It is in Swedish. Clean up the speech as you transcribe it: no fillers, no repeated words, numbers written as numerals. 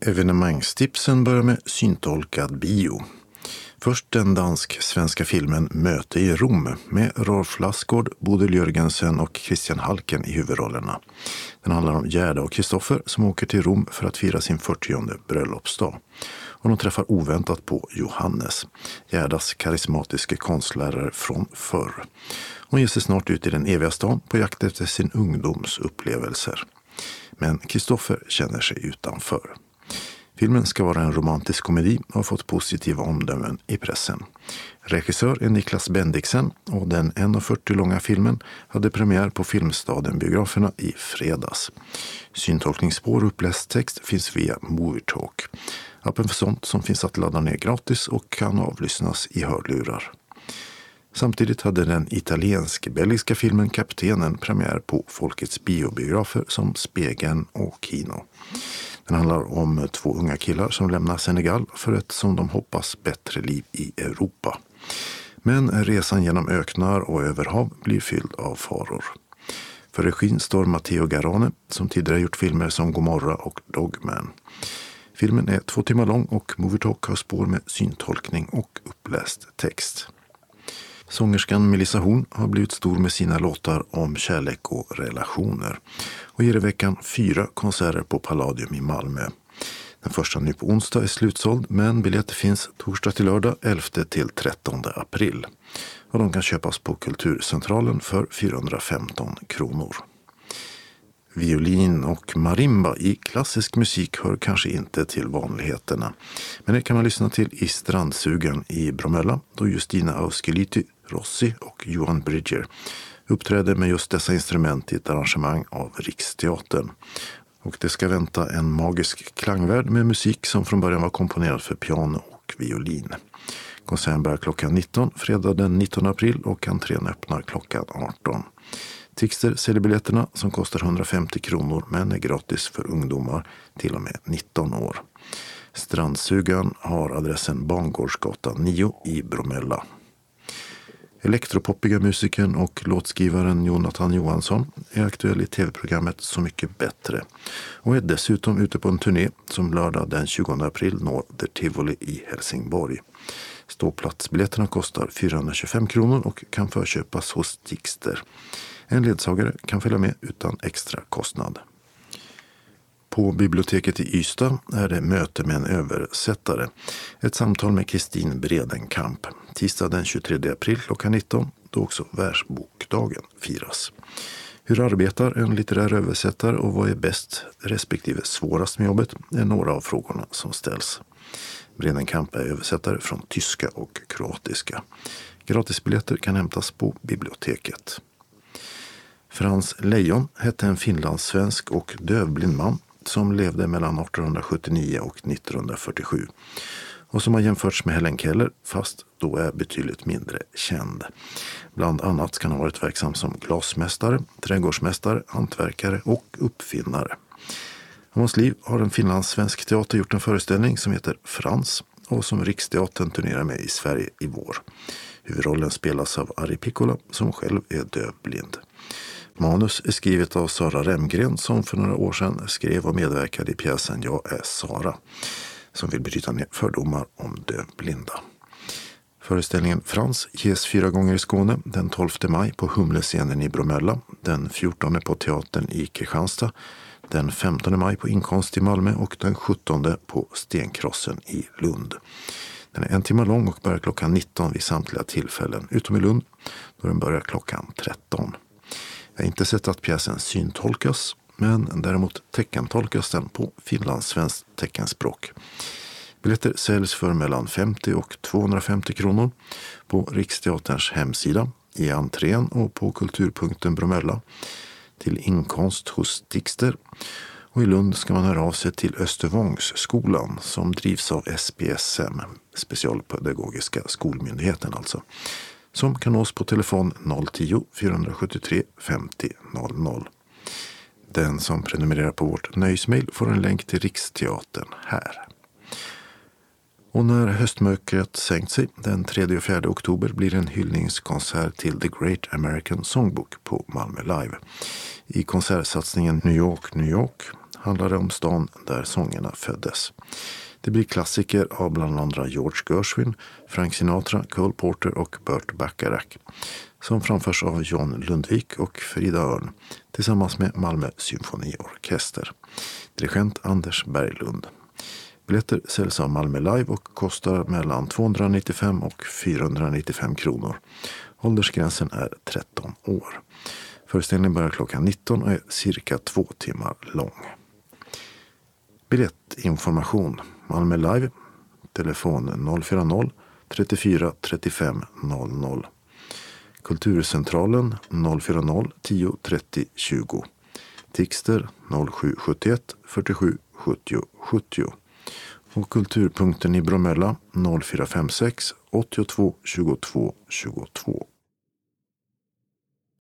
Evenemangstipsen börjar med syntolkad bio. Först den dansk-svenska filmen Möte i Rom med Rolf Lassgård, Bodil Jörgensen och Christian Halken i huvudrollerna. Den handlar om Gerda och Kristoffer som åker till Rom för att fira sin 40:e bröllopsdag. Och de träffar oväntat på Johannes, Gerdas karismatiska konstlärare från förr. Hon ger sig snart ut i den eviga stan på jakt efter sin ungdoms upplevelser. Men Kristoffer känner sig utanför. Filmen ska vara en romantisk komedi och har fått positiva omdömen i pressen. Regissör är Niklas Bendiksen och den 1:40 långa filmen hade premiär på Filmstaden-biograferna i fredags. Syntolkningsspår och uppläst text finns via Movietalk. Appen för sånt som finns att ladda ner gratis och kan avlyssnas i hörlurar. Samtidigt hade den italiensk-belgiska filmen Kaptenen premiär på Folkets biobiografer som Spegeln och Kino. Den handlar om 2 unga killar som lämnar Senegal för ett, som de hoppas, bättre liv i Europa. Men resan genom öknar och över hav blir fylld av faror. För regin står Matteo Garrone som tidigare gjort filmer som Gomorra och Dogman. Filmen är 2 timmar lång och Movietalk har spår med syntolkning och uppläst text. Sångerskan Melissa Horn har blivit stor med sina låtar om kärlek och relationer och ger i veckan 4 konserter på Palladium i Malmö. Den första nu på onsdag är slutsåld, men biljetter finns torsdag till lördag 11 till 13 april. Och de kan köpas på Kulturcentralen för 415 kronor. Violin och marimba i klassisk musik hör kanske inte till vanligheterna. Men det kan man lyssna till i Strandsugan i Bromölla då Justina Auskeliti, Rossi och Johan Bridger uppträder med just dessa instrument i ett arrangemang av Riksteatern. Och det ska vänta en magisk klangvärld med musik som från början var komponerad för piano och violin. Konserten börjar klockan 19 fredag den 19 april och entrén öppnar klockan 18. Tixter säljer biljetterna som kostar 150 kronor men är gratis för ungdomar till och med 19 år. Strandsugan har adressen Bangårdsgatan 9 i Bromölla. Elektropoppiga musikern och låtskrivaren Jonathan Johansson är aktuell i tv-programmet Så mycket bättre och är dessutom ute på en turné som lördag den 20 april når The Tivoli i Helsingborg. Ståplatsbiljetterna kostar 425 kronor och kan förköpas hos Tixter. En ledsagare kan följa med utan extra kostnad. På biblioteket i Ystad är det möte med en översättare. Ett samtal med Kristin Bredenkamp. Tisdag den 23 april klockan 19 då också Världsbokdagen firas. Hur arbetar en litterär översättare och vad är bäst respektive svårast med jobbet är några av frågorna som ställs. Bredenkamp är översättare från tyska och kroatiska. Gratisbiljetter kan hämtas på biblioteket. Frans Lejon hette en finlandssvensk och dövblind man som levde mellan 1879 och 1947 och som har jämförts med Helen Keller fast då är betydligt mindre känd. Bland annat kan han ha varit verksam som glasmästare, trädgårdsmästare, hantverkare och uppfinnare. Om hans liv har en finlandssvensk teater gjort en föreställning som heter Frans och som Riksteatern turnerar med i Sverige i vår. Huvudrollen spelas av Ari Piccola som själv är dövblind. Manus är skrivet av Sara Remgren som för några år sedan skrev och medverkade i pjäsen Jag är Sara som vill bryta ner fördomar om dövblinda. Föreställningen Frans ges 4 gånger i Skåne, den 12 maj på Humlescenen i Bromölla, den 14 på Teatern i Kristianstad, den 15 maj på Inkonst i Malmö och den 17 på Stenkrossen i Lund. Den är 1 timme lång och börjar klockan 19 vid samtliga tillfällen, utom i Lund då den börjar klockan 13. Jag har inte sett att pjäsen syntolkas, men däremot teckentolkas den på finlandssvenskt teckenspråk. Biljetter säljs för mellan 50 och 250 kronor på Riksteaterns hemsida, i entrén och på Kulturpunkten Bromölla, till Inkonst hos Tixter. Och i Lund ska man höra av sig till Östervångsskolan som drivs av SPSM, Specialpedagogiska skolmyndigheten alltså, som kan nås på telefon 010-473 50 00. Den som prenumererar på vårt nöjesmail får en länk till Riksteatern här. Och när höstmörkret sänkt sig den 3 och 4 oktober blir en hyllningskonsert till The Great American Songbook på Malmö Live. I konsertsatsningen New York, New York handlar det om stan där sångerna föddes. Det blir klassiker av bland andra George Gershwin, Frank Sinatra, Cole Porter och Burt Bacharach, som framförs av John Lundvik och Frida Örn tillsammans med Malmö symfoniorkester. Dirigent Anders Berglund. Biljetter säljs av Malmö Live och kostar mellan 295 och 495 kronor. Åldersgränsen är 13 år. Föreställningen börjar klockan 19 och är cirka 2 timmar lång. Biljettinformation. Malmö Live. Telefon 040 34 35 00. Kulturcentralen 040 10 30 20. Tixter 0771 47 70 70. Och Kulturpunkten i Bromölla 0456 82 22 22.